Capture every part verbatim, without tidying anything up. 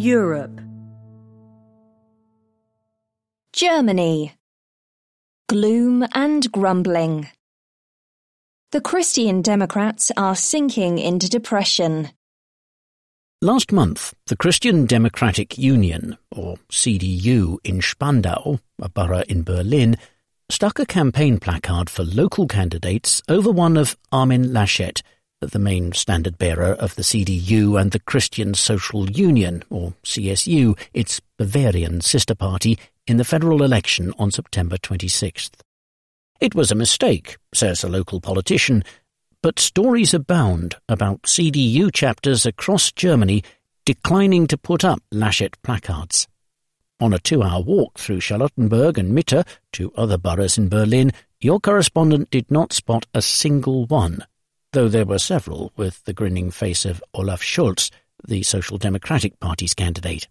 Europe. Germany. Gloom and grumbling. The Christian Democrats are sinking into depression. Last month, the Christian Democratic Union, or C D U, in Spandau, a borough in Berlin, stuck a campaign placard for local candidates over one of Armin Laschet, the main standard-bearer of the C D U and the Christian Social Union, or C S U, its Bavarian sister party, in the federal election on September twenty-sixth. It was a mistake, says a local politician, but stories abound about C D U chapters across Germany declining to put up Laschet placards. On a two-hour walk through Charlottenburg and Mitte, two other boroughs in Berlin, your correspondent did not spot a single one, though there were several with the grinning face of Olaf Scholz, the Social Democratic Party's candidate.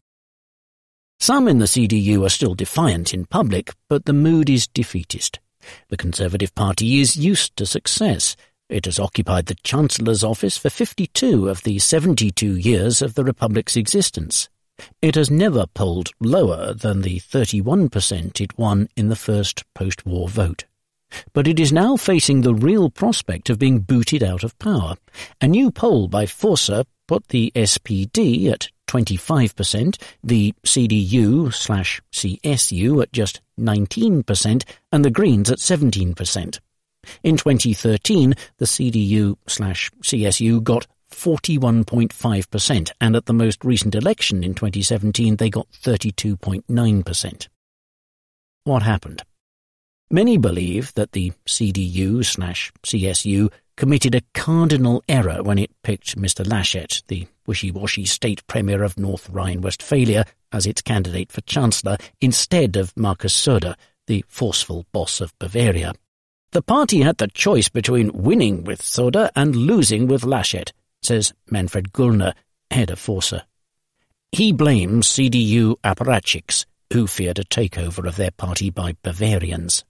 Some in the C D U are still defiant in public, but the mood is defeatist. The Conservative Party is used to success. It has occupied the Chancellor's office for fifty-two of the seventy-two years of the Republic's existence. It has never polled lower than the thirty-one percent it won in the first post-war vote. But it is now facing the real prospect of being booted out of power. A new poll by Forsa put the S P D at twenty-five percent, the C D U slash C S U at just nineteen percent, and the Greens at seventeen percent. In twenty thirteen, the C D U slash C S U got forty-one point five percent, and at the most recent election in twenty seventeen they got thirty-two point nine percent. What happened? Many believe that the C D U slash C S U committed a cardinal error when it picked Mister Laschet, the wishy-washy state premier of North Rhine-Westphalia, as its candidate for Chancellor, instead of Markus Söder, the forceful boss of Bavaria. The party had the choice between winning with Söder and losing with Laschet, says Manfred Güllner, head of Forsa. He blames C D U apparatchiks, who feared a takeover of their party by Bavarians.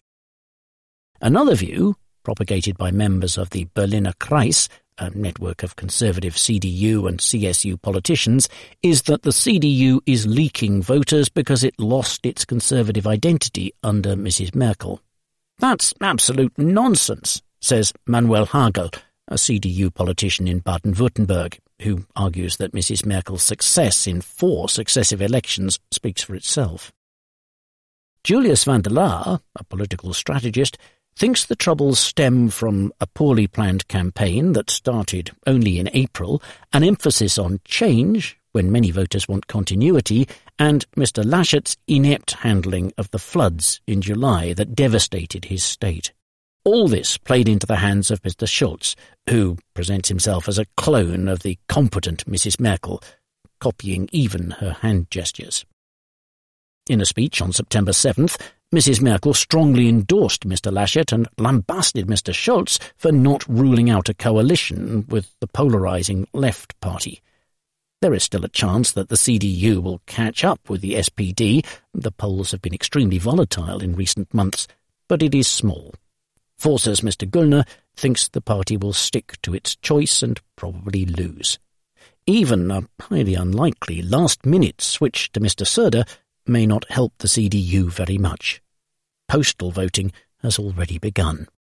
Another view, propagated by members of the Berliner Kreis, a network of conservative C D U and C S U politicians, is that the C D U is leaking voters because it lost its conservative identity under Missus Merkel. That's absolute nonsense, says Manuel Hagel, a C D U politician in Baden-Württemberg, who argues that Missus Merkel's success in four successive elections speaks for itself. Julius van der Laar, a political strategist, thinks the troubles stem from a poorly planned campaign that started only in April, an emphasis on change, when many voters want continuity, and Mister Laschet's inept handling of the floods in July that devastated his state. All this played into the hands of Mister Scholz, who presents himself as a clone of the competent Missus Merkel, copying even her hand gestures. In a speech on September seventh, Missus Merkel strongly endorsed Mister Laschet and lambasted Mister Scholz for not ruling out a coalition with the polarising Left Party. There is still a chance that the C D U will catch up with the S P D. The polls have been extremely volatile in recent months, but it is small. Forsa's Mister Güllner thinks the party will stick to its choice and probably lose. Even a highly unlikely last-minute switch to Mister Söder may not help the C D U very much. Postal voting has already begun.